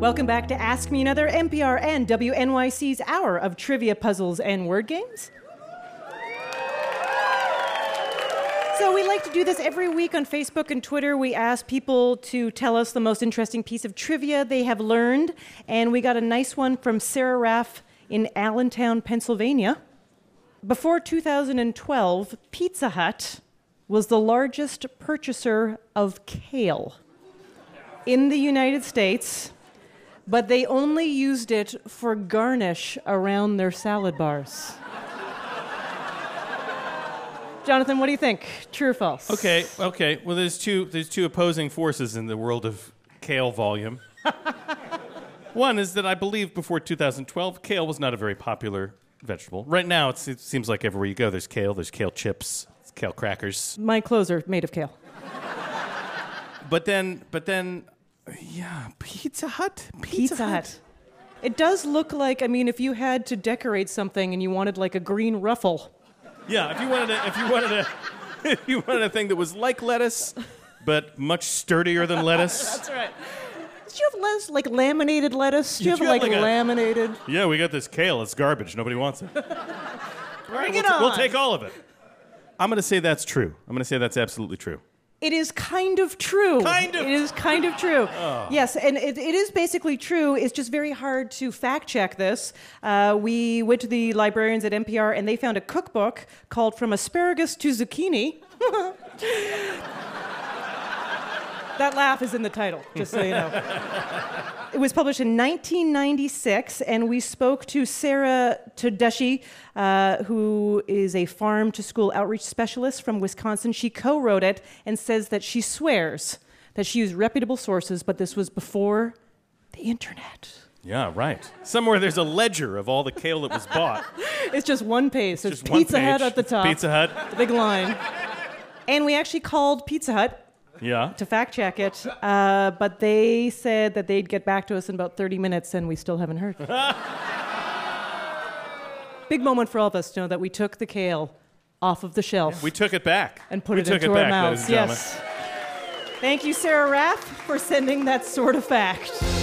Welcome back to Ask Me Another, NPR and WNYC's hour of trivia, puzzles, and word games. So we like to do this every week on Facebook and Twitter. We ask people to tell us the most interesting piece of trivia they have learned, and we got a nice one from Sarah Raff in Allentown, Pennsylvania. Before 2012, Pizza Hut was the largest purchaser of kale in the United States, but they only used it for garnish around their salad bars. Jonathan, what do you think? True or false? Okay. Well, there's two opposing forces in the world of kale volume. One is that I believe before 2012, kale was not a very popular vegetable. Right now, it seems like everywhere you go, there's kale chips, kale crackers. My clothes are made of kale. But then, yeah, Pizza Hut. Pizza Hut. It does look like, if you had to decorate something and you wanted like a green ruffle. Yeah, if you wanted a thing that was like lettuce, but much sturdier than lettuce. That's right. Did you have like laminated lettuce? Did you have laminated? Yeah, we got this kale. It's garbage. Nobody wants it. Bring it on. We'll take all of it. I'm going to say that's true. I'm going to say that's absolutely true. It is kind of true. Kind of. It is kind of true. Oh. Yes, and it is basically true. It's just very hard to fact check this. We went to the librarians at NPR, and they found a cookbook called From Asparagus to Zucchini. That laugh is in the title, just so you know. It was published in 1996, and we spoke to Sarah Tedeschi, who is a farm-to-school outreach specialist from Wisconsin. She co-wrote it and says that she swears that she used reputable sources, but this was before the internet. Yeah, right. Somewhere there's a ledger of all the kale that was bought. It's just one page. There's just Pizza Hut at the top. Pizza Hut. The big line. And we actually called Pizza Hut to fact check it, but they said that they'd get back to us in about 30 minutes, and we still haven't heard. Big moment for all of us to know that we took the kale off of the shelf. We took it back. And put it into our mouths. Yes. Thank you, Sarah Raff, for sending that sort of fact.